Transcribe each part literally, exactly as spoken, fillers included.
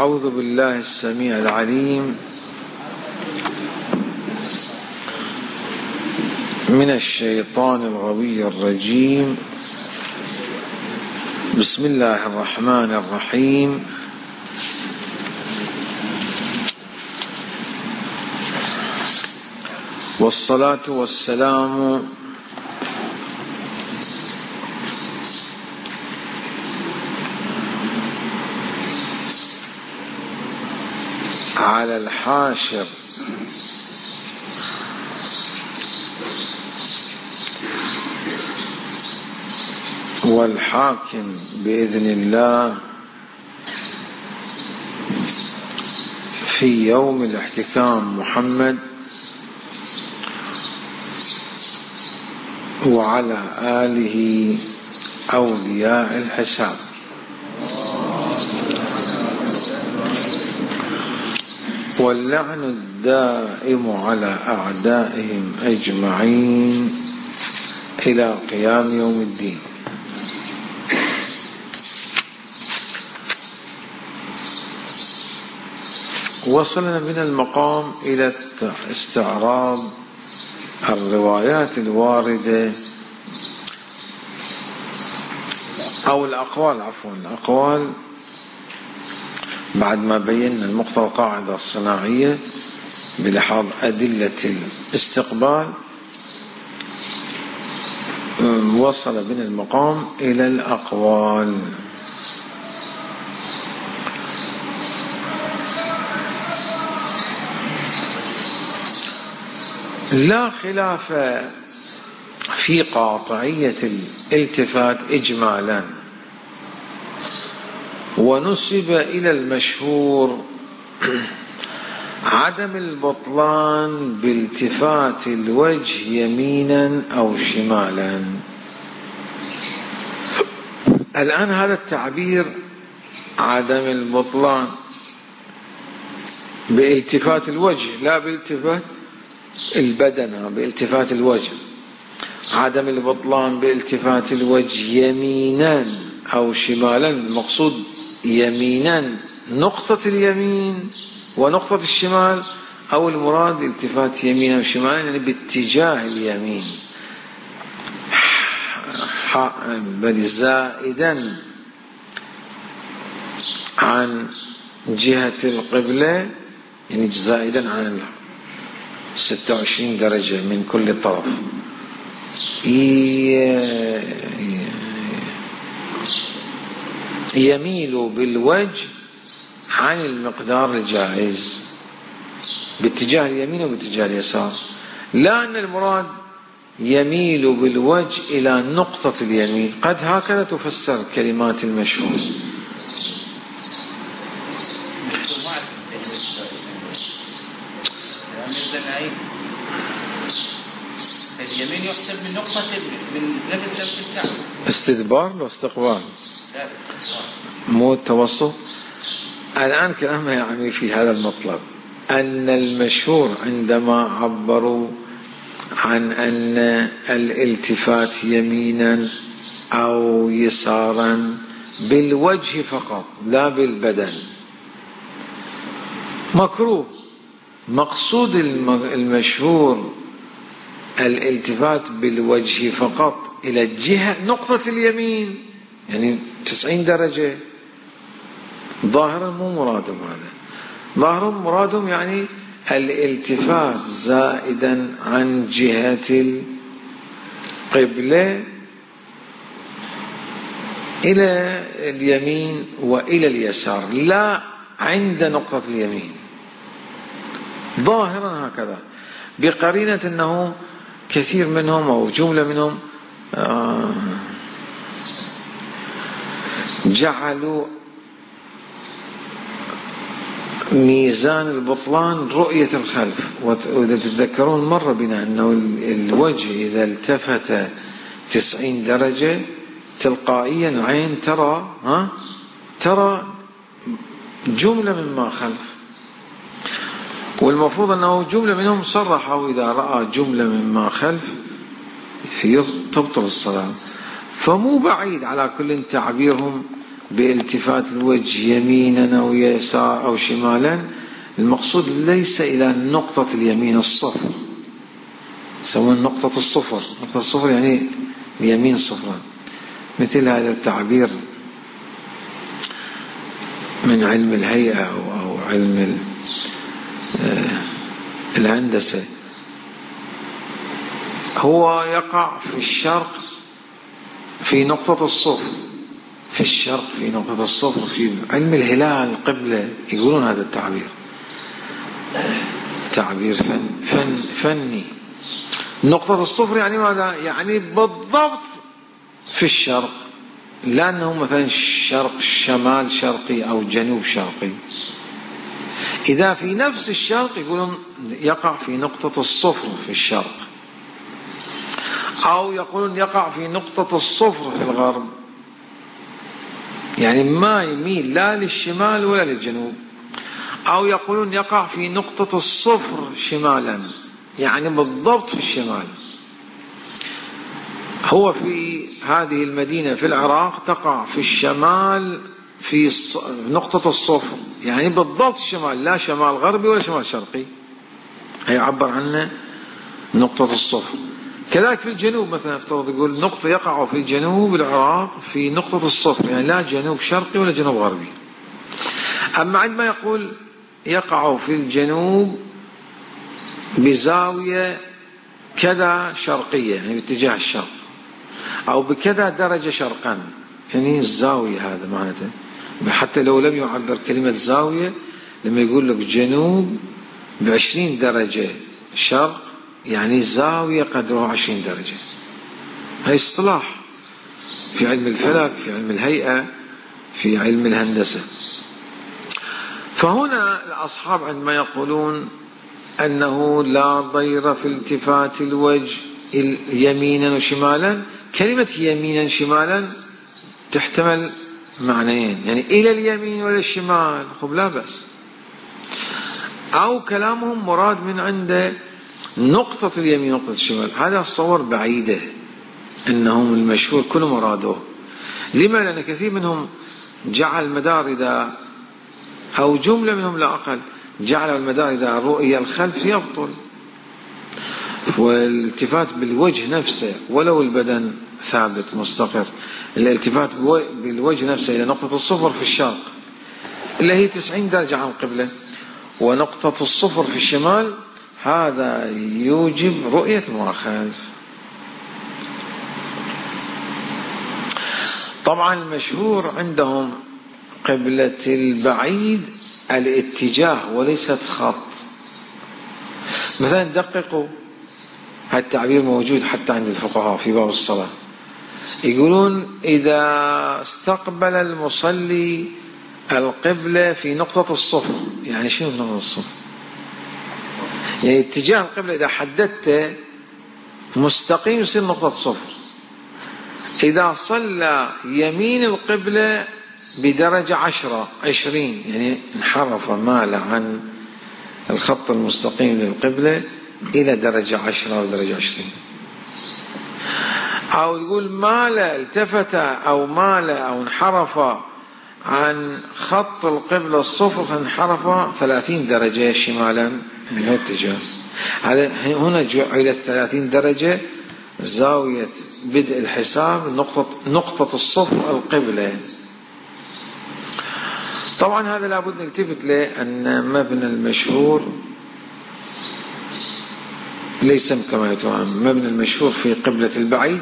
أعوذ بالله السميع العليم من الشيطان الغوي الرجيم. بسم الله الرحمن الرحيم. والصلاة والسلام على الحاشر والحاكم بإذن الله في يوم الاحتكام محمد وعلى آله أولياء الحساب. واللعن الدائم على أعدائهم أجمعين إلى قيام يوم الدين. وصلنا من المقام إلى استعراض الروايات الواردة أو الأقوال عفوا الأقوال بعد ما بينا المقتضى القاعدة الصناعية بلحاظ أدلة الاستقبال. وصل بنا المقام إلى الأقوال. لا خلاف في قاطعية الالتفات إجمالا، ونسب إلى المشهور عدم البطلان بالتفات الوجه يمينا أو شمالا. الآن هذا التعبير عدم البطلان بالتفات الوجه لا بالتفات البدن، بالتفات الوجه. عدم البطلان بالتفات الوجه يمينا أو شمالا، المقصود يمينا نقطة اليمين ونقطة الشمال، أو المراد التفات يمينا وشمالا يعني باتجاه اليمين بل زائدا عن جهة القبلة، يعني زائدا عن ستة وعشرين درجة من كل طرف. يميل بالوجه عن المقدار الجائز باتجاه اليمين وباتجاه اليسار، لا أن المراد يميل بالوجه إلى نقطة اليمين. قد هكذا تفسر كلمات المشهور. اليمين يحسب من نقطة من نفس الكعب. استدبار لو استقبال مو التوسط. الآن كلامنا يعني في هذا المطلب أن المشهور عندما عبروا عن أن الالتفات يمينا أو يسارا بالوجه فقط لا بالبدن مكروه. مقصود المشهور الالتفات بالوجه فقط إلى الجهة نقطة اليمين، يعني تسعين درجة. ظاهرا مو مرادهم هذا، ظاهرا مرادهم يعني الالتفات زائدا عن جهة القبلة إلى اليمين وإلى اليسار، لا عند نقطة اليمين. ظاهرا هكذا، بقرينة أنه كثير منهم أو جملة منهم جعلوا ميزان البطلان رؤية الخلف. وإذا تتذكرون مر بنا أنه الوجه إذا التفت تسعين درجة تلقائيا العين ترى ها ترى جملة مما خلف، والمفروض أنه جملة منهم صرحوا إذا رأى جملة مما خلف تبطل الصلاة. فمو بعيد على كل تعبيرهم بالتفات الوجه يمينا أو يسار أو شمالا، المقصود ليس إلى نقطة اليمين الصفر، يسمون نقطة الصفر. نقطة الصفر يعني اليمين صفرا. مثل هذا التعبير من علم الهيئة أو علم الهندسة، هو يقع في الشرق في نقطة الصفر، في الشرق في نقطة الصفر. في علم الهلال القبلة يقولون هذا التعبير، تعبير فن فن فني. نقطة الصفر يعني ماذا؟ يعني بالضبط في الشرق، لأنه مثلا شرق شمال شرقي أو جنوب شرقي. إذا في نفس الشرق يقولون يقع في نقطة الصفر في الشرق، أو يقولون يقع في نقطة الصفر في الغرب، يعني ما يميل لا للشمال ولا للجنوب. أو يقولون يقع في نقطة الصفر شمالا، يعني بالضبط في الشمال. هو في هذه المدينة في العراق تقع في الشمال في نقطة الصفر، يعني بالضبط الشمال، لا شمال غربي ولا شمال شرقي، يعبر عنه نقطة الصفر. كذلك في الجنوب مثلا افترض يقول نقطة يقع في الجنوب العراق في نقطة الصفر، يعني لا جنوب شرقي ولا جنوب غربي. أما عندما يقول يقع في الجنوب بزاوية كذا شرقية، يعني باتجاه الشرق، أو بكذا درجة شرقا، يعني الزاوية هذا معناته. حتى لو لم يعبر كلمة زاوية، لما يقول لك جنوب بعشرين درجة شرق، يعني زاوية قدرها عشرين درجة. هاي اصطلاح في علم الفلك، في علم الهيئة، في علم الهندسة. فهنا الأصحاب عندما يقولون أنه لا ضير في التفات الوجه يمينا وشمالا، كلمة يمينا شمالا تحتمل معنيين، يعني إلى اليمين ولا الشمال، خب لا بأس. أو كلامهم مراد من عنده نقطة اليمين نقطة الشمال، هذا الصور بعيدة. إنهم المشهور كل مراده. لما؟ لأن كثير منهم جعل مدار إذا، أو جملة منهم لا أقل، جعل المدار إذا رؤية الخلف يبطل. والالتفات بالوجه نفسه ولو البدن ثابت مستقر، الالتفات بالوجه نفسه إلى نقطة الصفر في الشرق اللي هي تسعين درجة عن القبلة، ونقطة الصفر في الشمال، هذا يوجب رؤية ما خلف. طبعا المشهور عندهم قبلة البعيد الاتجاه وليست خط. مثلا دققوا، هذا التعبير موجود حتى عند الفقهاء في باب الصلاة، يقولون إذا استقبل المصلي القبلة في نقطة الصفر، يعني شنو في نقطة الصفر؟ يعني اتجاه القبلة إذا حددته مستقيم يصير نقطة صفر. إذا صلى يمين القبلة بدرجة عشرة عشرين، يعني انحرف مال عن الخط المستقيم للقبلة إلى درجة عشرة أو درجة عشرين. أو يقول مال التفت أو مال أو انحرف عن خط القبلة الصفر فانحرف ثلاثين درجة شمالا من الاتجاه. هذا هنا جعلت ثلاثين درجة زاوية بدء الحساب نقطة نقطة الصفر القبلة. طبعا هذا لابد نلتفت له أن مبنى المشهور ليس كما يتوهم. مبنى المشهور في قبلة البعيد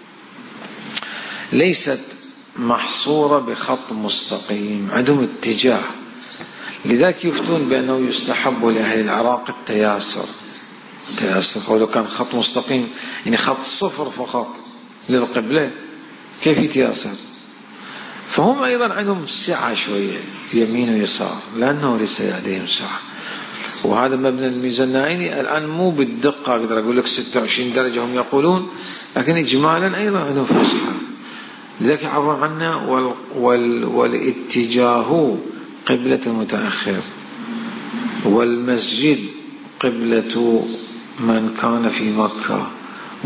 ليست محصورة بخط مستقيم، عندهم اتجاه، لذلك يفتون بأنه يستحب لأهل العراق التياسر. التياسر ولو كان خط مستقيم، يعني خط صفر فقط للقبلة، كيف يتياسر؟ فهم أيضا عندهم سعة شوية يمين ويسار، لأنه ليس لديهم سعة. وهذا مبنى الميزانائي الآن مو بالدقة أقدر أقول لك ستة وعشرين درجة هم يقولون، لكن إجمالا أيضا عندهم فسحة، لذلك يعبرون عنه وال وال والاتجاه قبلة المتأخر، والمسجد قبلة من كان في مكة،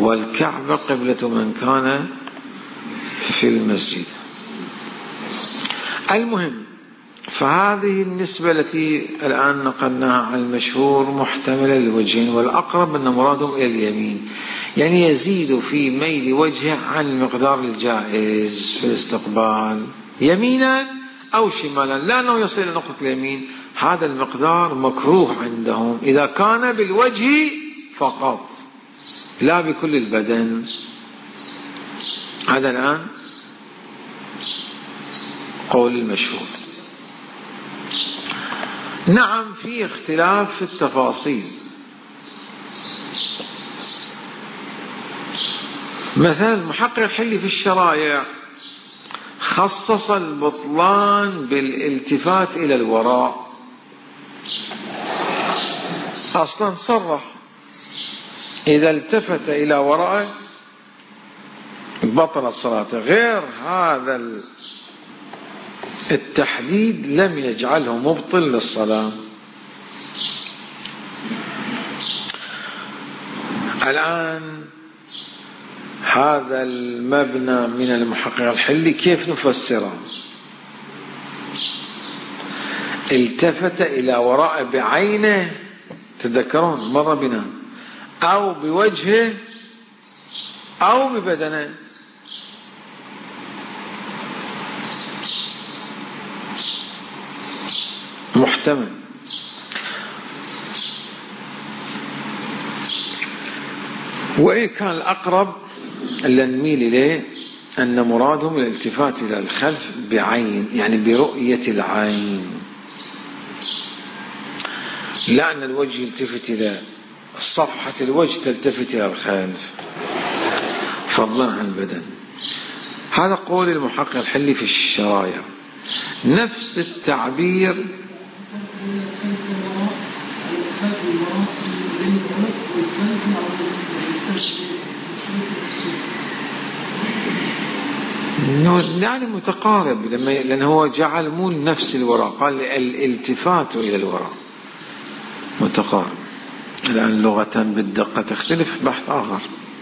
والكعبة قبلة من كان في المسجد. المهم، فهذه النسبة التي الآن نقلناها عن المشهور محتملة للوجهين، والأقرب أن مرادهم إلى اليمين، يعني يزيد في ميل وجهه عن المقدار الجائز في الاستقبال يمينا أو شمالا، لأنه يصل إلى نقطة اليمين. هذا المقدار مكروه عندهم إذا كان بالوجه فقط لا بكل البدن. هذا الآن قول المشهور. نعم، في اختلاف في التفاصيل. مثلا المحقق الحلي في الشرائع خصص البطلان بالالتفات إلى الوراء، أصلا صرح إذا التفت إلى وراءه بطلت صلاته، غير هذا التحديد لم يجعله مبطل للصلاة. الآن هذا المبنى من المحقق الحلي كيف نفسره؟ التفت إلى وراء بعينه، تذكرون مر بنا، أو بوجهه أو ببدنه. محتمل. وإن كان الأقرب اللي نميل إليه أن مرادهم الالتفات إلى الخلف بعين، يعني برؤية العين، لا أن الوجه يلتفت إلى صفحة الوجه تلتفت إلى الخلف فضلا عن البدن. هذا قول المحقق الحلي في الشرائع. نفس التعبير يعني متقارب، لأنه هو جعل مو نفس الوراء، قال الالتفات إلى الوراء متقارب. الآن لغة بالدقة تختلف، بحث آخر.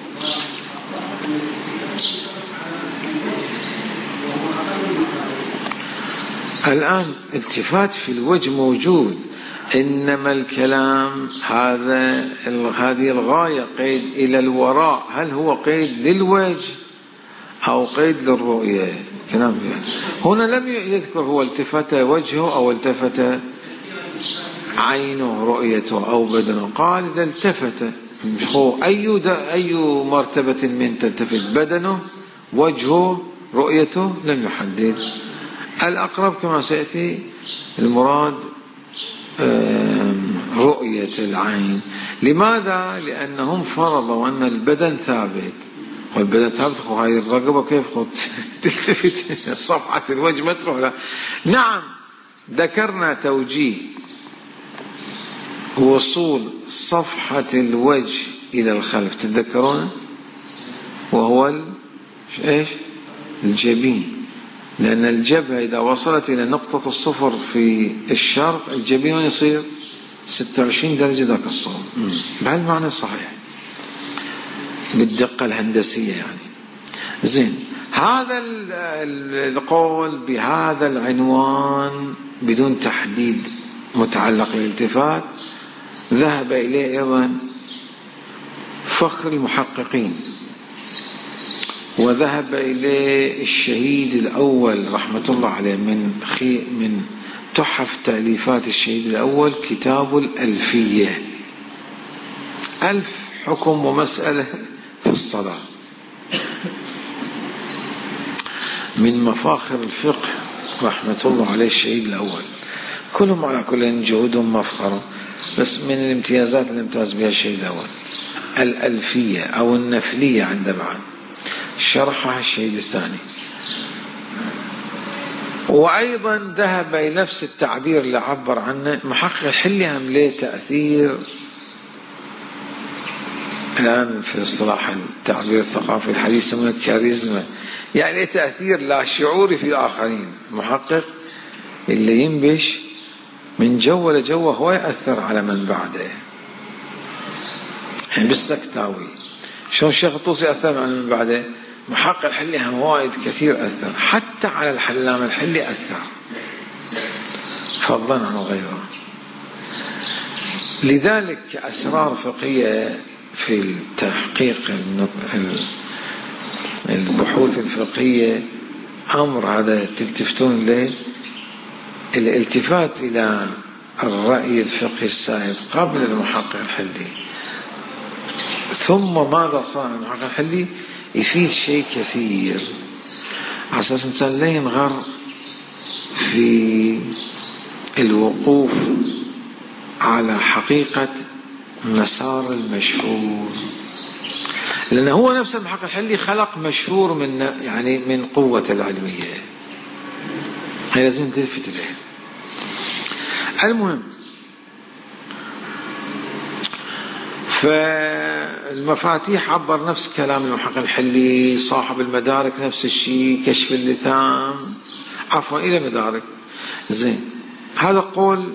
الآن التفات في الوجه موجود، إنما الكلام هذا هذه الغاية قيد إلى الوراء، هل هو قيد للوجه أو قيد للرؤية؟ كلام هنا لم يذكر هو التفت وجهه أو التفت عينه رؤيته أو بدنه، قال إذا التفت أي أي مرتبة من تلتفت، بدنه وجهه رؤيته، لم يحدد. الأقرب كما سيأتي المراد رؤية العين. لماذا؟ لأنهم فرضوا أن البدن ثابت، والبدن ثابت، هاي الرقبة كيف تلتفت صفحة الوجه ما تروح لا. نعم، ذكرنا توجيه وصول صفحة الوجه إلى الخلف، تتذكرون؟ وهو إيش؟ الجبين، لأن الجبهة إذا وصلت إلى نقطة الصفر في الشرق الجبين يصير ستة وعشرين درجة ذاك الصوب، بهالمعنى صحيح بالدقة الهندسية يعني. زين، هذا القول بهذا العنوان بدون تحديد متعلق بالالتفات ذهب إليه أيضا فخر المحققين، وذهب إليه الشهيد الأول رحمة الله عليه من خي من تحف تأليفات الشهيد الأول كتاب الألفية، ألف حكم ومسألة في الصلاة، من مفاخر الفقه رحمة الله عليه الشهيد الأول. كلهم على كل جهودهم مفخرة، بس من الامتيازات اللي امتاز بها الشهيد الأول الألفية أو النفلية عند بعض، شرحها الشهيد الثاني. وأيضا ذهب إلى نفس التعبير اللي عبر عنه محقق الحلي، هم له تأثير الآن في اصطلاح التعبير الثقافي الحديث يسمونه كاريزما، يعني تأثير لا شعوري في الآخرين. المحقق اللي ينبش من جو لجو هو يأثر على من بعده، يعني بالسكتاوي شلون الشيخ الطوسي يأثر على من بعده، محقق الحلي هم وايد كثير أثر، حتى على الحلام الحلي أثر. فضلا عن غيره. لذلك أسرار فقهية في التحقيق البحوث الفقهية أمر هذا تلتفتون له، الالتفات إلى الرأي الفقهي السائد قبل المحقق الحلي، ثم ماذا صار المحقق الحلي يفيد شيء كثير، على أساس الإنسان لا ينغر في الوقوف على حقيقة مسار المشهور، لأن هو نفس المحقق الحلي خلق مشهور من يعني من قوة العلمية، هي لازم تلفت إليه. المهم، فالمفاتيح عبر نفس كلام المحقق الحلي، صاحب المدارك نفس الشيء، كشف اللثام عفوا إلى مدارك. زين، هذا قول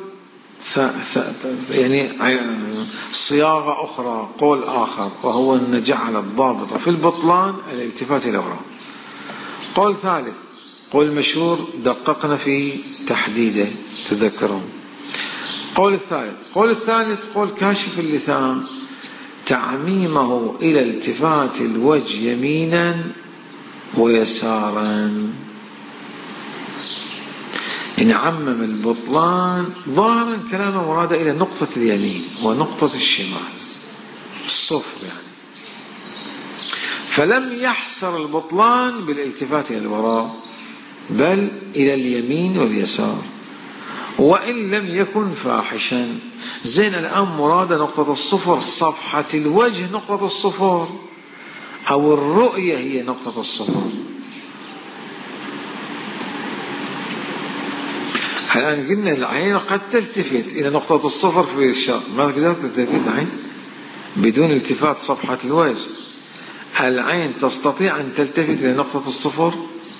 يعني صياغة أخرى، قول آخر، وهو أن جعل الضابط في البطلان الالتفات إلى وراء. قول ثالث، قول مشهور دققنا في تحديده تذكرون. قول الثالث قول الثالث قول كاشف اللثام تعميمه إلى التفات الوجه يمينا ويسارا، إن عمم البطلان ظاهرا كلامه مراده إلى نقطة اليمين ونقطة الشمال، الصفر يعني، فلم يحصر البطلان بالالتفات إلى الوراء بل إلى اليمين واليسار، وإن لم يكن فاحشا. زين، الآن مراد نقطة الصفر، صفحة الوجه نقطة الصفر، أو الرؤية هي نقطة الصفر. الآن قلنا العين قد تلتفت إلى نقطة الصفر في الشرق، ما تقدر تلتفت العين بدون التفات صفحة الوجه. العين تستطيع أن تلتفت إلى نقطة الصفر؟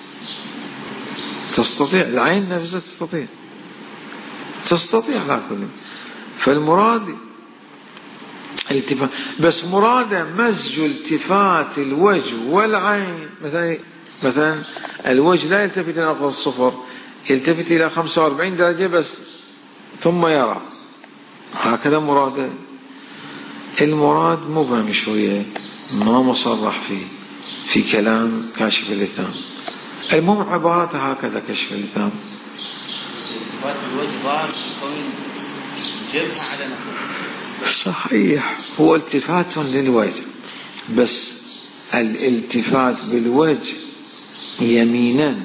تستطيع، العين نفسها تستطيع تستطيع على كل. فالمراد التفات، بس مراد مزج التفات الوجه والعين. مثلا مثلا الوجه لا يلتفت إلى نقطة الصفر، يلتفت إلى خمسة وأربعين درجة بس ثم يرى، هكذا مراده. المراد مبهم شوية، ما مصرح فيه في كلام كاشف اللثام. المهم عبارته هكذا كشف اللثام. التفات الوجه ظاهر كون جبهة على نقطة. صحيح، هو التفات للوجه، بس الالتفات بالوجه يمينا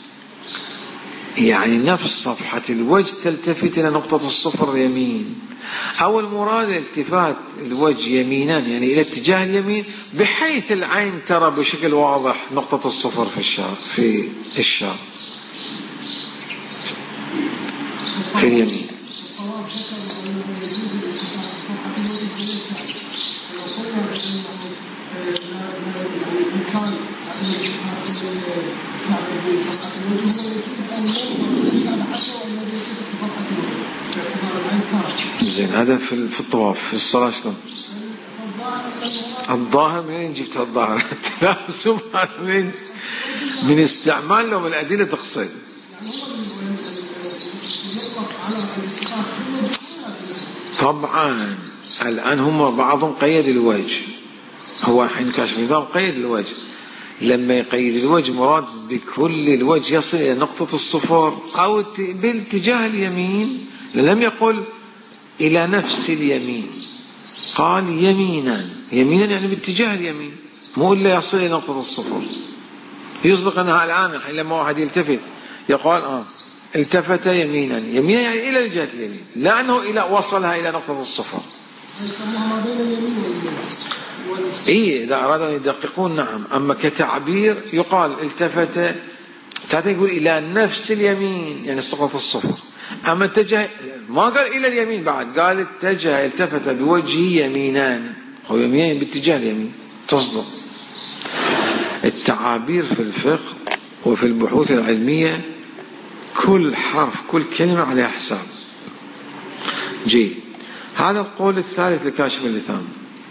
يعني نفس صفحة الوجه تلتفت إلى نقطة الصفر يمين، أو المراد التفات الوجه يمينا يعني إلى اتجاه اليمين بحيث العين ترى بشكل واضح نقطة الصفر في الشار في الشار في اليمين. زين، هذا في في الطواف، في الصلاة شلون؟ الظاهر منين جبت الظاهر؟ التلازم منين؟ من استعمال لهم الأدلة تقصد. طبعا الآن هم بعضهم قيد الوجه، هو الحين كاشف النظام قيد الوجه، لما يقيد الوجه مراد بكل الوجه يصل إلى نقطة الصفر أو باتجاه اليمين، لم يقل إلى نفس اليمين، قال يمينا. يمينا يعني باتجاه اليمين، مو إلا يصل إلى نقطة الصفر. يصدق أنها الآن الحين لما واحد يلتفت يقول آه التفت يمينا، يمينا يعني إلى الجهة اليمين، لا أنه إلى وصلها إلى نقطة الصفر. إيه إذا أرادوا أن يدققون نعم، أما كتعبير يقال التفت تعالى يقول إلى نفس اليمين يعني نقطة الصفر، أما اتجه ما قال إلى اليمين بعد، قال اتجه التفت بوجهه يمينا، هو يمين باتجاه اليمين تصدق. التعابير في الفقه وفي البحوث العلمية كل حرف كل كلمة عليها حساب. جيد، هذا القول الثالث لكاشف اللثام،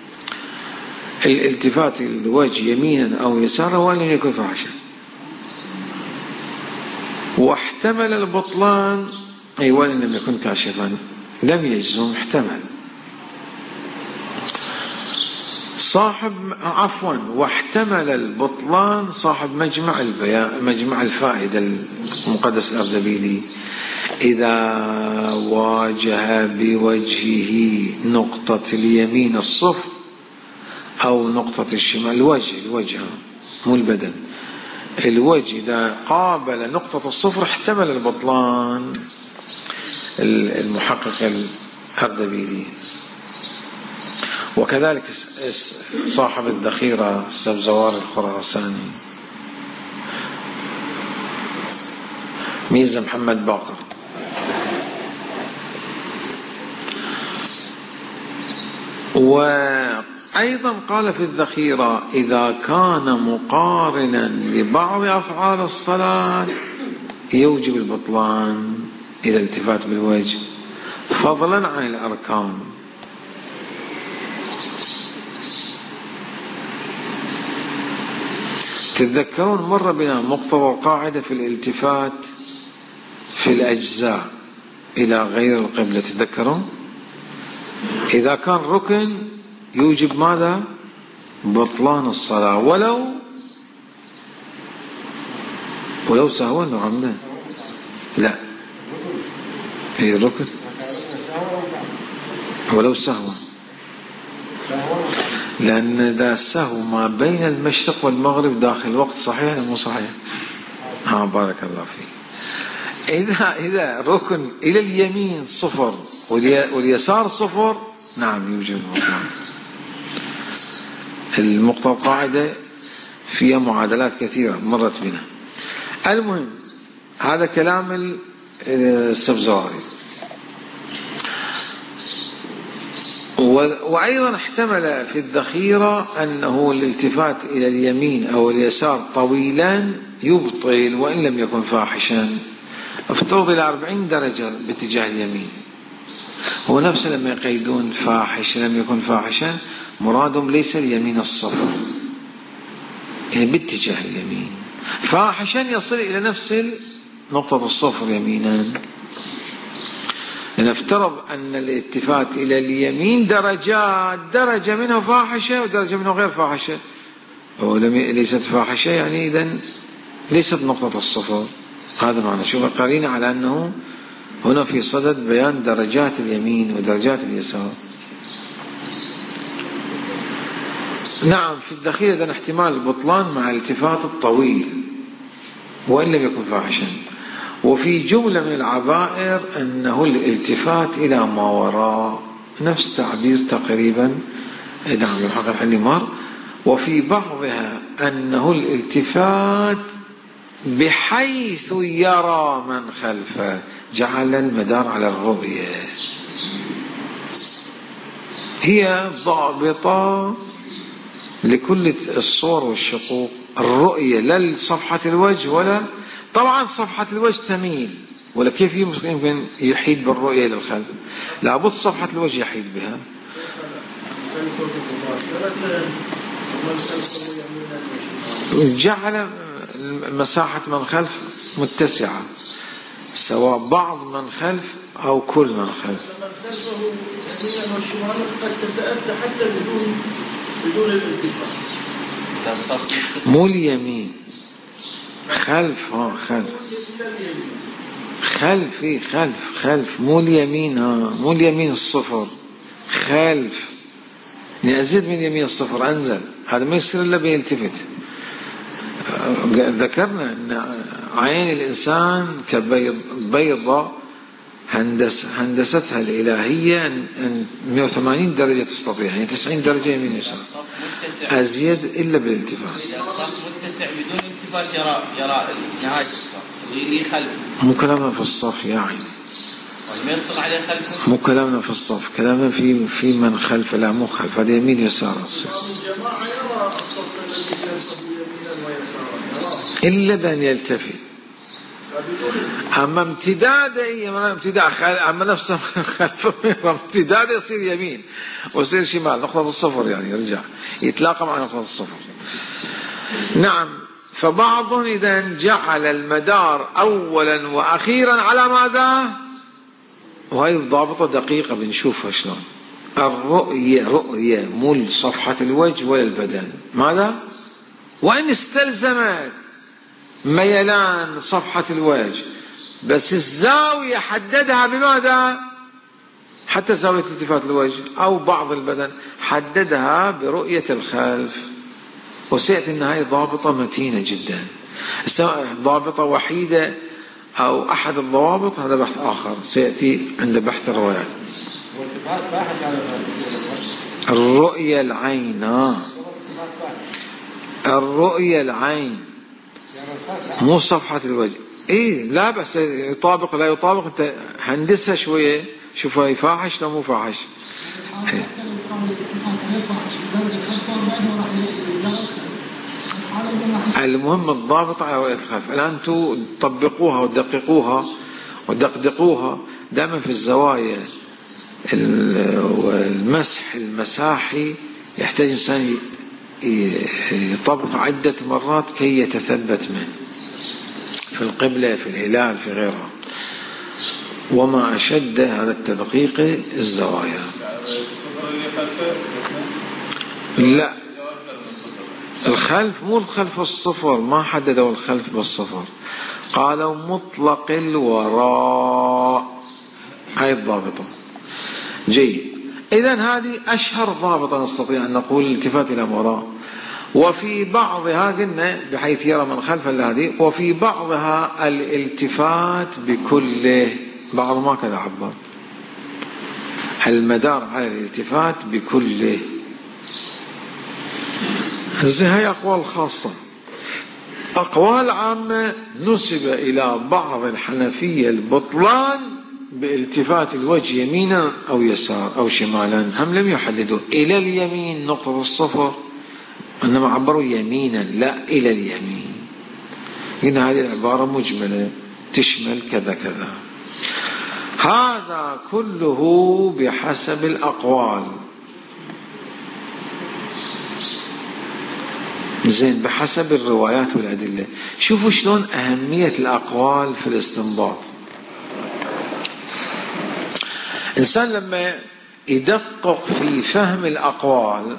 الالتفات الوجه يمينا أو يسارا وإن لم يكن فاحشا. واحتمل البطلان أي وإن لم يكن كاشفا لم يجزم، احتمل. صاحب عفوا واحتمل البطلان صاحب مجمع البيان مجمع الفائدة المقدس الأردبيلي إذا واجه بوجهه نقطة اليمين الصفر أو نقطة الشمال، الوجه الوجه مو البدن، الوجه إذا قابل نقطة الصفر احتمل البطلان المحقق الأردبيلي. وكذلك صاحب الذخيرة السبزوار الخراساني، ميزة محمد باقر. وأيضا قال في الذخيرة إذا كان مقارنا لبعض أفعال الصلاة يوجب البطلان إذا التفات بالوجه فضلا عن الأركان. تتذكرون مر بنا مقتضى القاعدة في الالتفات في الأجزاء إلى غير القبلة، تتذكرون؟ إذا كان ركن يوجب ماذا؟ بطلان الصلاة ولو ولو سهوا أو عمدا. لا، هي الركن ولو سهوا، لأن ذا السهو ما بين المشرق والمغرب داخل الوقت صحيح مو صحيح؟ ها بارك الله فيك. إذا إذا ركن إلى اليمين صفر واليسار صفر نعم يوجد البطلان. المقتضى القاعدة فيها معادلات كثيرة مرت بنا. المهم هذا كلام السبزواري. وأيضا احتمل في الذخيرة أنه الالتفات إلى اليمين أو اليسار طويلا يبطل وإن لم يكن فاحشا. افترض إلى أربعين درجة باتجاه اليمين، هو نفسه لما يقيدون فاحش لم يكن فاحشا مرادهم ليس اليمين الصفر، يعني باتجاه اليمين. فاحشا يصل إلى نفس نقطة الصفر يمينا. لنفترض أن الالتفات إلى اليمين درجات، درجة منها فاحشة ودرجة منها غير فاحشة، وليست فاحشة يعني إذن ليست نقطة الصفر. هذا معنى. شوف قرينا على أنه هنا في صدد بيان درجات اليمين ودرجات اليسار. نعم في الدخيل إذن احتمال البطلان مع الالتفات الطويل وإن لم يكن فاحشا. وفي جملة من العبائر أنه الالتفات إلى ما وراء، نفس تعبير تقريبا نعم الحق اللي مر. وفي بعضها أنه الالتفات بحيث يرى من خلفه، جعل المدار على الرؤية. هي ضابطة لكل الصور والشقوق، الرؤية لا لصفحة الوجه ولا طبعا صفحة الوجه تميل، ولا كيف يمكن يحيد بالرؤية للخلف؟ لابد صفحة الوجه يحيد بها. جعل مساحة من خلف متسعة، سواء بعض من خلف أو كل من خلف. قد تتأتى حتى بدون بدون الالتفات. مو اليمين خلف، ها خلف خلفي خلف خلف مو اليمين، ها مو اليمين الصفر، خلف يعني أزيد من يمين الصفر أنزل. هذا ما يصير إلا بيلتفت. ذكرنا أن عين الإنسان كبيضة هندس هندستها الإلهية أن مئة وثمانين درجة تستطيع، يعني تسعين درجة يمين يسار، أزيد إلا بالالتفات. الصف متسع بدون التفات يرى يرى نهاية الصف اللي خلفه. مو كلامنا في الصف يا عيني، ما يسقط عليه خلفه. مو كلامنا في الصف، كلامنا في في من خلف، لا مو خلف، هذا يمين يسار. الجماعة يرى الصف الذي يلتفت يمينا ويسارا إلا بأن يلتفت. أما امتداد أما امتداد أما نفسه خلف امتداد يصير يمين ويصير شمال، نقطة الصفر يعني يرجع يتلاقى مع نقطة الصفر. نعم. فبعض إذا جعل المدار أولا وأخيرا على ماذا؟ وهي ضابطة دقيقة بنشوفها شلون. الرؤية رؤية مو صفحة الوجه ولا البدن، ماذا؟ وإن استلزمت ميلان صفحة الوجه، بس الزاوية حددها بماذا؟ حتى زاوية التفات الوجه أو بعض البدن حددها برؤية الخلف. وسيأتي أن هاي ضابطة متينة جدا، ضابطة وحيدة أو أحد الضوابط، هذا بحث آخر سيأتي عند بحث الروايات. الرؤية العين، الرؤية العين مو صفحة الوجه. إيه لا بس يطابق لا يطابق، أنت هندسها شوية شوفها يفاحش لو مو فاحش. إيه. المهم الضابط على رؤية الخلف. الآن أنتم تطبقوها وتدققوها ودقدقوها دائما في الزوايا. المسح المساحي يحتاج إنسان يطبق عدة مرات كي يتثبت منه، في القبلة في الهلال في غيرها. وما أشد هذا التدقيق الزوايا. لا الخلف مو الخلف الصفر، ما حددوا الخلف بالصفر، قالوا مطلق الوراء، هاي الضابطة. جيد، إذن هذه أشهر ضابطة نستطيع أن نقول الالتفات إلى وراء. وفي بعضها قلنا بحيث يرى من خلف هذه، وفي بعضها الالتفات بكله، بعض ما كذا عبر المدار على الالتفات بكله. هذه أقوال خاصة. أقوال عامة نسب إلى بعض الحنفية البطلان بالتفات الوجه يمينا أو يسار أو شمالا، هم لم يحددوا إلى اليمين نقطة الصفر، إنما عبروا يمينا لا إلى اليمين. هنا هذه العبارة مجملة تشمل كذا كذا. هذا كله بحسب الأقوال. زين، بحسب الروايات والأدلة. شوفوا شلون أهمية الأقوال في الاستنباط. إنسان لما يدقق في فهم الأقوال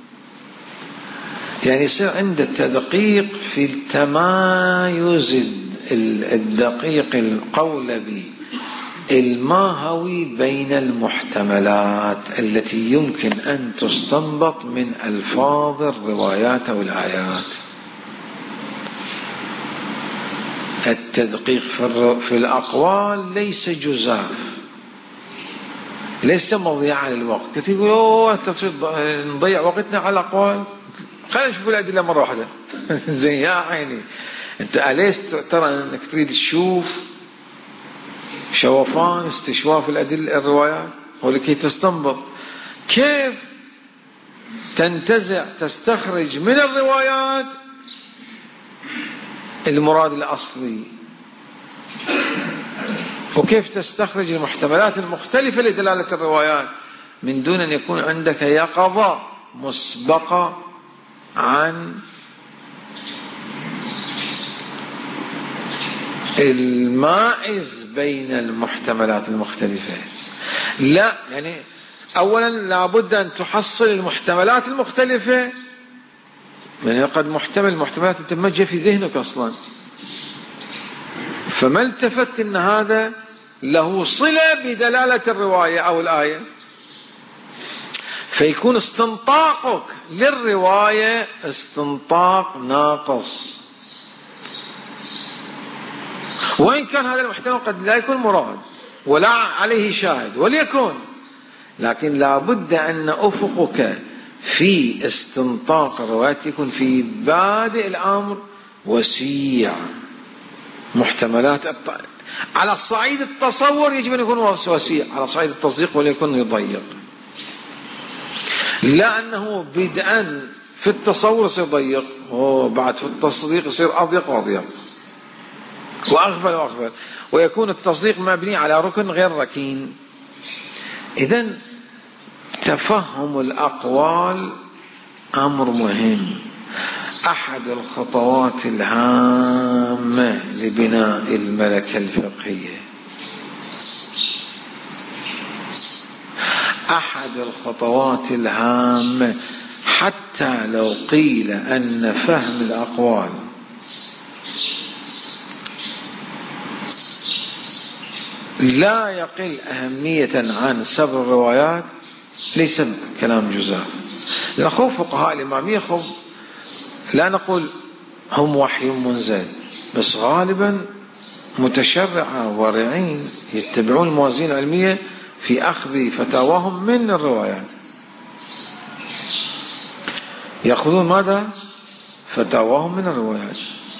يعني يصير عنده تدقيق في التمايز الدقيق القولبي الماهوي بين المحتملات التي يمكن أن تستنبط من ألفاظ الروايات أو الآيات. التدقيق في الأقوال ليس جزاف، ليس مضيعا للوقت. كثير يقولوا نضيع وقتنا على الأقوال، خلينا نشوف الأدلة مرة واحدة. زين يا عيني، أنت أليس ترى أنك تريد تشوف شوفان استشواف الأدلة الروايات ولكي تستنبط كيف تنتزع تستخرج من الروايات المراد الأصلي، وكيف تستخرج المحتملات المختلفة لدلالة الروايات من دون أن يكون عندك يقظة مسبقة عن المائز بين المحتملات المختلفة. لا، يعني أولا لابد أن تحصل المحتملات المختلفة، يعني قد محتمل المحتملات أنت ما جاء في ذهنك أصلا، فما التفت أن هذا له صلة بدلالة الرواية أو الآية، فيكون استنطاقك للرواية استنطاق ناقص، وإن كان هذا المحتمل قد لا يكون مراد ولا عليه شاهد وليكن، لكن لابد أن أفقك في استنطاق الروايات يكون في بادئ الأمر وسيع. محتملات الط... على الصعيد التصور يجب أن يكون وسيع، على صعيد التصديق وليكن يضيق، لا أنه بدءا في التصور يصير ضيق وبعد في التصديق يصير أضيق وأضيق وأغفل وأغفل، ويكون التصديق مبني على ركن غير ركين. إذن تفهم الأقوال أمر مهم، أحد الخطوات الهامة لبناء الملكة الفقهية. أحد الخطوات الهامة، حتى لو قيل أن فهم الأقوال لا يقل أهمية عن سبر الروايات، ليس كلام جزاف. لأن خوف فقهاء الإمامية خوف، لا نقول هم وحي منزل، بس غالبا متشرعة ورعين يتبعون الموازين العلمية في أخذ فتاواهم من الروايات، يأخذون ماذا؟ فتاواهم من الروايات.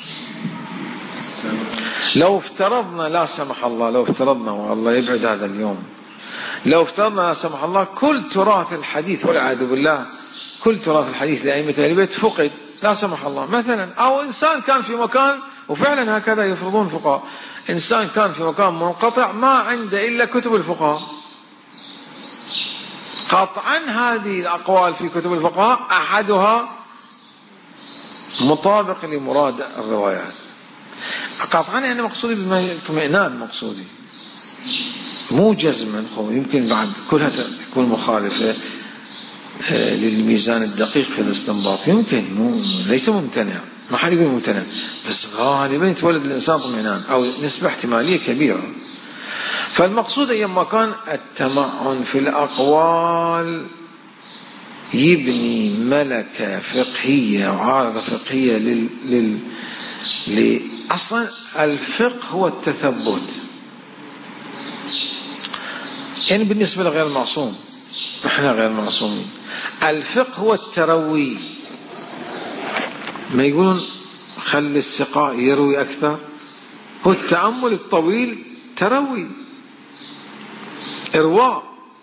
لو افترضنا لا سمح الله، لو افترضنا والله يبعد هذا اليوم، لو افترضنا لا سمح الله كل تراث الحديث والعياذ بالله، كل تراث الحديث لأئمة أهل البيت فقد لا سمح الله مثلا، أو إنسان كان في مكان، وفعلا هكذا يفرضون الفقهاء، إنسان كان في مكان منقطع ما عنده إلا كتب الفقهاء، قطعا هذه الأقوال في كتب الفقهاء أحدها مطابق لمراد الروايات، قطعا يعني مقصودي بالاطمئنان، مقصودي مو جزما، يمكن بعد كلها تكون مخالفة للميزان الدقيق في الاستنباط، يمكن مو ليس ممتنع، ما حد يقول ممتنع، بس غالبا يتولد الإنسان اطمئنان أو نسبة احتمالية كبيرة. فالمقصود أيما كان التمعن في الأقوال يبني ملكة فقهية وعارضة فقهية لل... لل... ل... أصلا الفقه هو التثبت، يعني بالنسبة لغير المعصوم، احنا غير معصومين. الفقه هو التروي، ما يقولون خلي السقاء يروي أكثر، هو التأمل الطويل تروي، إرواء.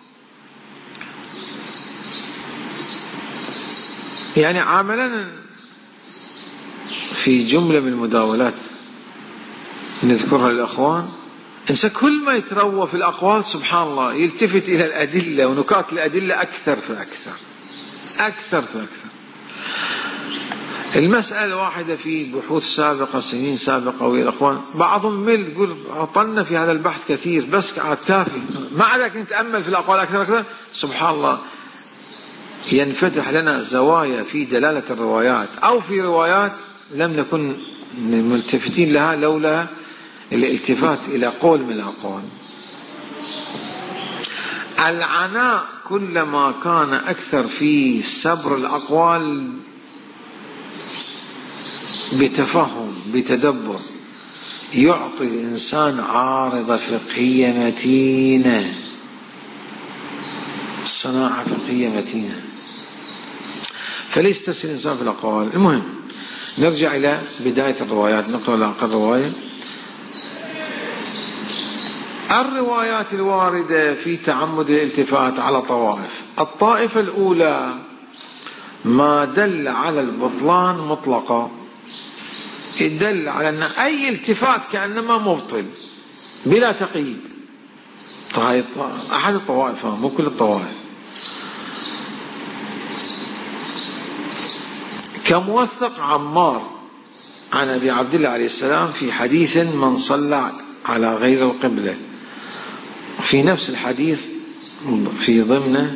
يعني عملا في جملة من المداولات نذكرها للأخوان، إنسان كل ما يتروى في الأقوال سبحان الله يلتفت إلى الأدلة ونكات الأدلة أكثر فأكثر أكثر فأكثر. المسألة واحدة في بحوث سابقة سنين سابقة ويا الأخوان بعضهم مل يقول عطلنا في هذا البحث كثير بس قاعد كافي، مع ذلك نتأمل في الأقوال أكثر أكثر سبحان الله ينفتح لنا زوايا في دلالة الروايات أو في روايات لم نكن ملتفتين لها لولا الالتفات إلى قول من الأقوال. العناء كلما كان أكثر في سبر الأقوال بتفهم بتدبر يعطي الإنسان عارضة فقهية متينة، صناعة فقهية متينة، فليس تسهل الإنسان في الأقوال. المهم نرجع إلى بداية الروايات، نقرأ الأقل رواية. الروايات الواردة في تعمد الالتفات على طوائف. الطائفة الأولى ما دل على البطلان مطلقا، يدل على أن أي التفات كأنما مبطل بلا تقييد. طيب أحد الطوائف مو كل الطوائف، كموثق عمار عن أبي عبد الله عليه السلام في حديث من صلى على غير القبلة، في نفس الحديث في ضمنه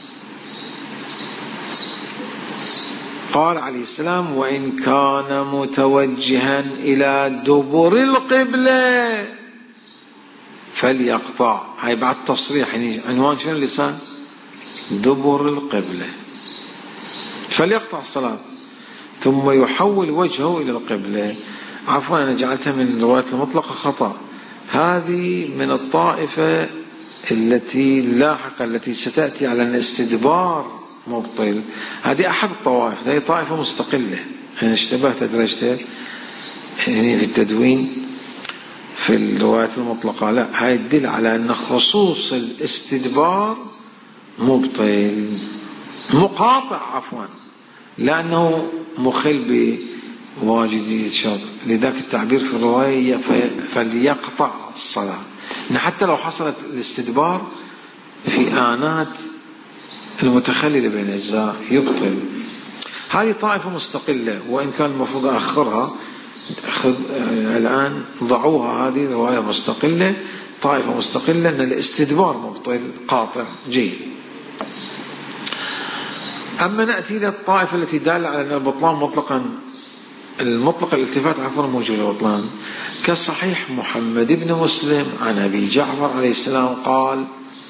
قال عليه السلام وإن كان متوجها إلى دبر القبلة فليقطع. هاي بعد تصريح، يعني عنوان شنو اللسان؟ دبر القبلة، فليقطع الصلاة ثم يحول وجهه إلى القبلة. عفوا أنا جعلتها من رواية المطلقة خطأ، هذه من الطائفة التي لاحقا التي ستأتي على الاستدبار مبطل، هذه أحد الطوائف، هذه طائفة مستقلة. أنا اشتبهت درجتها يعني في التدوين في الروايات المطلقة، لا هاي تدل على أن خصوص الاستدبار مبطل مقاطع عفوا، لأنه مخل بواجدية الشرط، لذلك التعبير في الرواية فليقطع الصلاة، إن حتى لو حصلت الاستدبار في آنات المتخللة بين الأجزاء يبطل. هذه طائفة مستقلة، وإن كان المفروض أخرها الآن ضعوها، هذه رواية مستقلة طائفة مستقلة أن الاستدبار مبطل قاطع. جيد. أما نأتي إلى الطائفة التي دالة على أن البطلان مطلقا المطلق الالتفات عفوا موجود البطلان، كصحيح محمد بن مسلم عن أبي جعفر عليه السلام قال: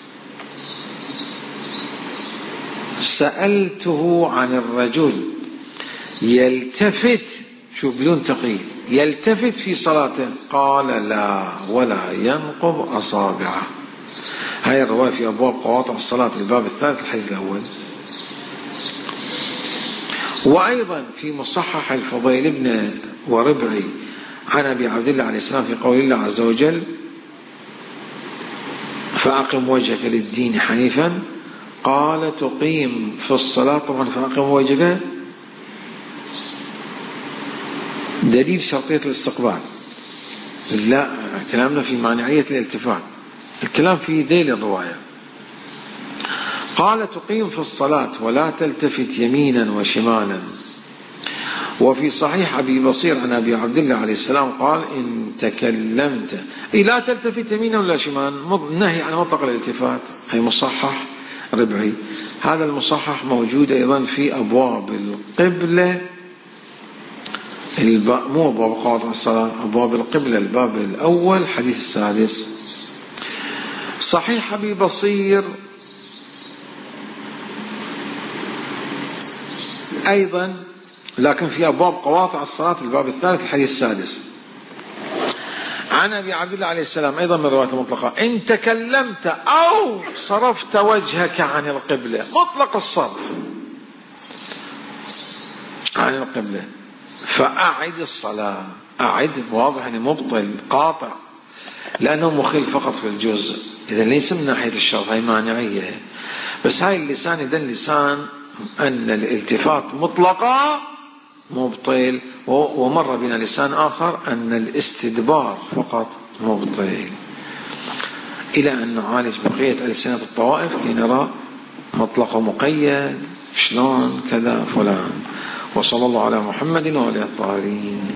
سألته عن الرجل يلتفت، شوف بدون تقييد، يلتفت في صلاته، قال: لا ولا ينقض أصابعه. هاي الرواية في أبواب قواطع الصلاة الباب الثالث الحديث الأول. وأيضا في مصحح الفضيل بن وربعي عن أبي عبد الله عليه السلام في قول الله عز وجل: فأقم وجهك للدين حنيفا، قال: تقيم في الصلاة، طبعا فأقم وجهك دليل شرطية الاستقبال، لا كلامنا في مانعية الالتفات، الكلام في ذيل الرواية. قال: تقيم في الصلاة ولا تلتفت يمينا وشمالا. وفي صحيح أبي بصير عن أبي عبد الله عليه السلام قال: إن تكلمت، أي لا تلتفت يمينا ولا شمالا، نهي عن مطلق الالتفات، أي مصحح ربعي. هذا المصحح موجود أيضا في أبواب القبلة، مو أبواب قواطع الصلاة، أبواب القبلة الباب الأول حديث السادس. صحيح أبي بصير أيضا لكن في أبواب قواطع الصلاة الباب الثالث الحديث السادس عن أبي عبد الله عليه السلام أيضا من رواية مطلقة: إن تكلمت أو صرفت وجهك عن القبلة، مطلق الصرف عن القبلة، فأعد الصلاة. أعد واضح أنه مبطل قاطع لأنه مخل فقط في الجزء، إذا ليس من ناحية الشرط، هاي مانعية. بس هاي اللسان إذا اللسان أن الالتفات مطلقة مبطل، ومر بنا لسان آخر أن الاستدبار فقط مبطل، إلى أن نعالج بقية ألسنة الطوائف كي نرى مطلق ومقيد شلون كذا فلان. وصلى الله على محمد وعلى الطاهرين.